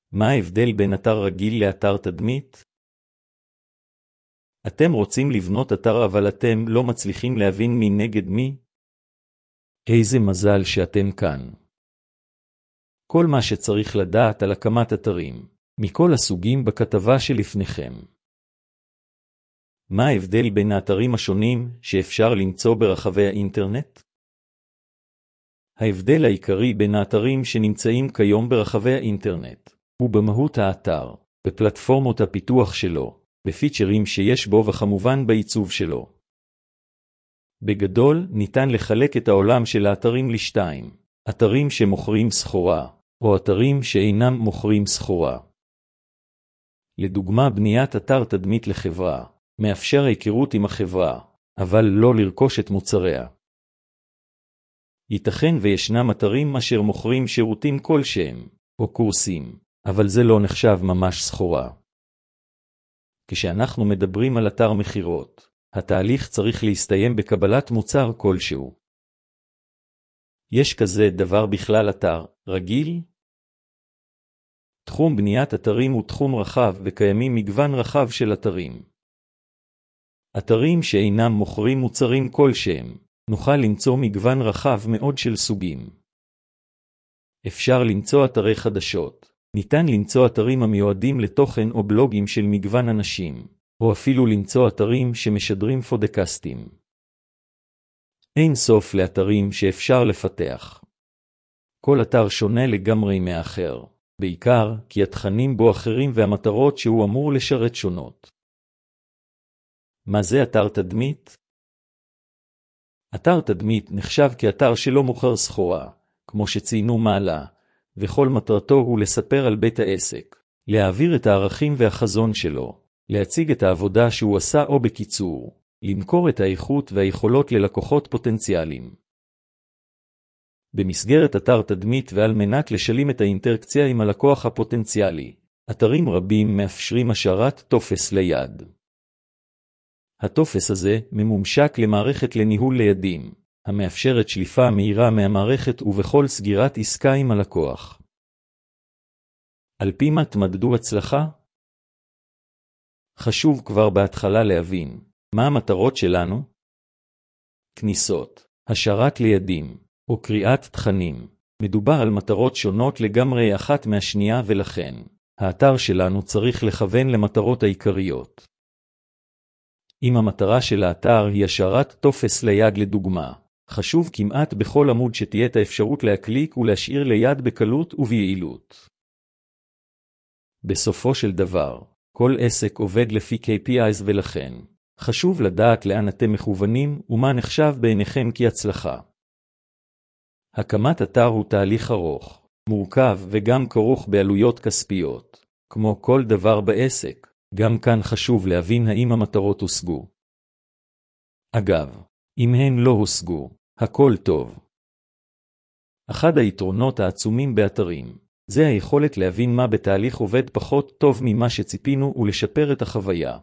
מה ההבדל בין אתר רגיל לאתר תדמית? אתם רוצים לבנות אתר אבל אתם לא מצליחים להבין מי נגד מי? איזה מזל שאתם כאן. כל מה שצריך לדעת על הקמת אתרים, מכל הסוגים בכתבה שלפניכם. מה ההבדל בין האתרים השונים שאפשר למצוא ברחבי האינטרנט? ההבדל העיקרי בין האתרים שנמצאים כיום ברחבי האינטרנט הוא במהות האתר, בפלטפורמות הפיתוח שלו, בפיצ'רים שיש בו וכמובן בעיצוב שלו. בגדול ניתן לחלק את העולם של האתרים לשתיים, אתרים שמוכרים סחורה, או אתרים שאינם מוכרים סחורה. לדוגמה, בניית אתר תדמית לחברה, מאפשר היכרות עם החברה, אבל לא לרכוש את מוצריה. ייתכן וישנם אתרים אשר מוכרים שירותים כלשהם, או קורסים, אבל זה לא נחשב ממש סחורה. כשאנחנו מדברים על אתר מחירות, התהליך צריך להסתיים בקבלת מוצר כלשהו. יש כזה דבר בכלל אתר רגיל? תחום בניית אתרים הוא תחום רחב וקיימים מגוון רחב של אתרים. אתרים שאינם מוכרים מוצרים כלשהם, נוכל למצוא מגוון רחב מאוד של סוגים. אפשר למצוא אתרי חדשות, ניתן למצוא אתרים המיועדים לתוכן או בלוגים של מגוון אנשים, או אפילו למצוא אתרים שמשדרים פודקאסטים. אין סוף לאתרים שאפשר לפתח. כל אתר שונה לגמרי מאחר, בעיקר כי התכנים בו אחרים והמטרות שהוא אמור לשרת שונות. מה זה אתר תדמית? אתר תדמית נחשב כאתר שלא מוכר סחורה, כמו שציינו מעלה, וכל מטרתו הוא לספר על בית העסק, להעביר את הערכים והחזון שלו, להציג את העבודה שהוא עשה או בקיצור, למכור את האיכות והיכולות ללקוחות פוטנציאליים. במסגרת אתר תדמית ועל מנת לשלים את האינטראקציה עם הלקוח הפוטנציאלי, אתרים רבים מאפשרים השארת טופס ליד. הטופס הזה ממומשק למערכת לניהול לידים, המאפשרת שליפה מהירה מהמערכת ובכל סגירת עסקה עם הלקוח. על פי מה תמדדו הצלחה? חשוב כבר בהתחלה להבין, מה המטרות שלנו? כניסות, השארת לידים, או קריאת תכנים. מדובר על מטרות שונות לגמרי אחת מהשנייה ולכן, האתר שלנו צריך לכוון למטרות העיקריות. אם המטרה של האתר היא השארת טופס ליד לדוגמה, חשוב כמעט בכל עמוד שתהיה את האפשרות להקליק ולהשאיר ליד בקלות וביעילות. בסופו של דבר, כל עסק עובד לפי KPIs ולכן, חשוב לדעת לאן אתם מכוונים ומה נחשב בעיניכם כהצלחה. הקמת אתר הוא תהליך ארוך, מורכב וגם כרוך בעלויות כספיות. כמו כל דבר בעסק, גם כאן חשוב להבין האם המטרות הושגו. אגב, אם הן לא הושגו, הכל טוב. אחד היתרונות העצומים באתרים, זה היכולת להבין מה בתהליך עובד פחות טוב ממה שציפינו ולשפר את החוויה.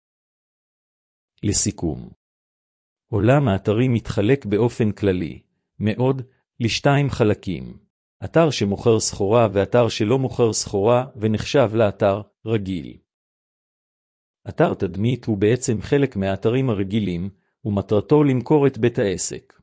לסיכום, עולם האתרים מתחלק באופן כללי, מאוד, לשתיים חלקים. אתר שמוכר סחורה ואתר שלא מוכר סחורה ונחשב לאתר רגיל. אתר תדמית הוא בעצם חלק מהאתרים הרגילים, ומטרתו למכור את בית העסק.